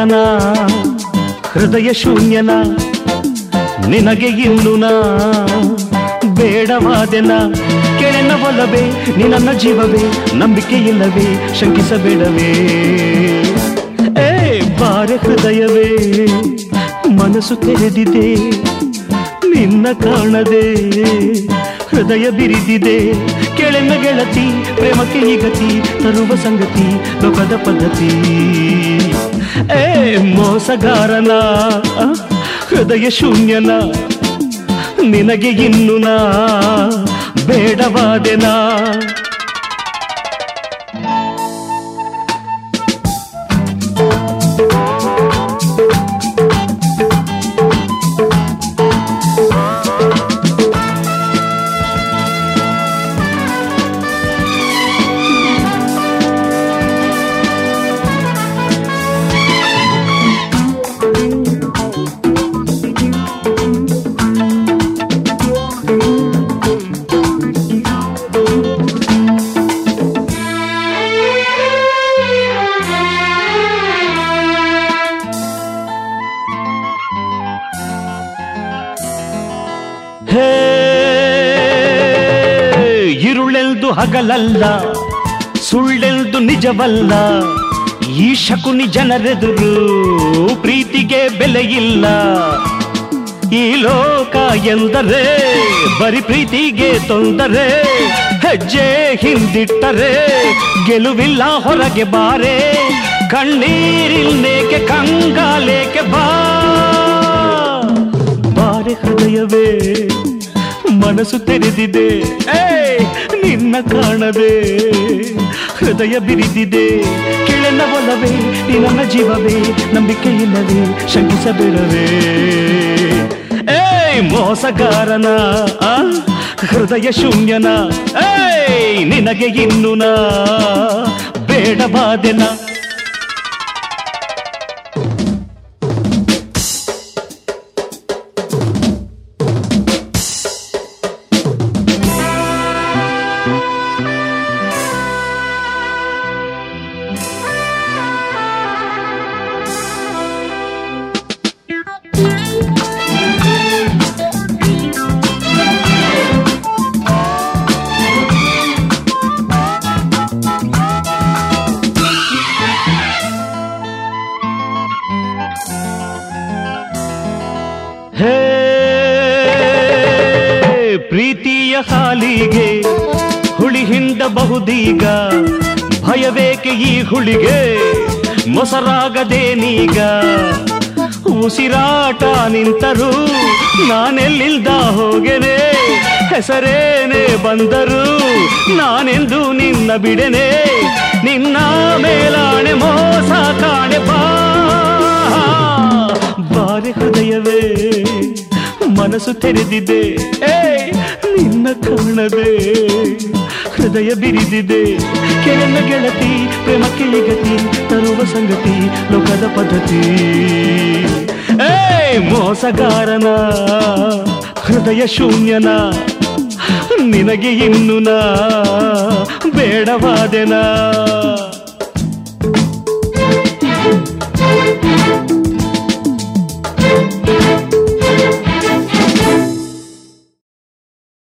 ಮೋಸಗಾರನ ಹೃದಯ ಶೂನ್ಯನ ನಿನಗೆ ಇನ್ನು ನಾ ಬೇಡವಾದೆನ ಕೆಳೆನ ಒಲವೇ ನಿನ್ನ ಜೀವವೇ ನಂಬಿಕೆ ಇಲ್ಲವೇ ಶಂಕಿಸಬೇಡವೇ ಏ ಬಾರೆ ಹೃದಯವೇ ಮನಸ್ಸು ತೆರೆದಿದೆ ನಿನ್ನ ಕಾಣದೆ ಹೃದಯ ಬಿರಿದಿದೆ ಕೆಳೆನ ಗೆಳತಿ ಪ್ರೇಮಕ್ಕೆ ಈ ಗತಿ ತರುವ ಸಂಗತಿ ಲೋಕದ ಪದ್ಧತಿ ಏ ಮೋಸಗಾರನ ಹೃದಯ ಶೂನ್ಯನ ನಿನಗೆ ಇನ್ನು ನಾ ಬೇಡವಾದೆನಾ ಇರುಳೆಲ್ದು ಹಗಲಲ್ಲ ಸುಳ್ಳೆಲ್ದು ನಿಜವಲ್ಲ ಈ ಶಕುನಿ ಜನರೆದುರು ಪ್ರೀತಿಗೆ ಬೆಲೆ ಇಲ್ಲ ಈ ಲೋಕ ಎಂದರೆ ಬರಿ ಪ್ರೀತಿಗೆ ತೊಂದರೆ ಹೆಜ್ಜೆ ಹಿಂದಿಟ್ಟರೆ ಗೆಲುವಿಲ್ಲ ಹೊರಗೆ ಬಾರೆ ಕಣ್ಣೀರಿಲ್ಲೇಕೆ ಕಂಗಾಲೇಕೆ ಬಾರೆ ಹೃದಯವೇ ಮನಸ್ಸು ತೆರೆದಿದೆ ನಿನ್ನ ಕಾಣದೆ ಹೃದಯ ಬಿರಿದಿದೆ ಕೆಳೆನ ಒಲವೇ ನಿನ್ನ ಜೀವವೇ ನಂಬಿಕೆ ಇಲ್ಲವೇ ಶಂಕಿಸಬೇಡವೇ ಮೋಸಗಾರನ ಹೃದಯ ಶೂನ್ಯನ ನಿನಗೆ ಇನ್ನು ನಾ ಬೇಡವಾದೆನ ಪ್ರೀತಿಯ ಹಾಲಿಗೆ ಹುಳಿ ಹಿಂಡಬಹುದೀಗ ಭಯವೇಕೆ ಈ ಹುಳಿಗೆ ಮೊಸರಾಗದೇನೀಗ ಉಸಿರಾಟ ನಿಂತರೂ ನಾನೆಲ್ಲಿಲ್ದ ಹೋಗೆನೆ ಹೆಸರೇನೆ ಬಂದರು ನಾನೆಂದು ನಿನ್ನ ಬಿಡೆನೆ ನಿನ್ನ ಮೇಲಾಣೆ ಮೋಸ ಕಾಣೆ ಬಾರೆ ಹೃದಯವೇ ಮನಸ್ಸು ತೆರೆದಿದೆ ನಿನ್ನ ಕಾಣದೆ ಹೃದಯ ಬಿರಿದಿದೆ ಕೆಳೆನ ಗೆಳತಿ ಪ್ರೇಮಕ್ಕೆ ಈ ಗತಿ ತರುವ ಸಂಗತಿ ಲೋಕದ ಪದ್ಧತಿ ಮೋಸಗಾರನ ಹೃದಯ ಶೂನ್ಯನ ನಿನಗೆ ಇನ್ನು ನಾ ಬೇಡವಾದೆನಾ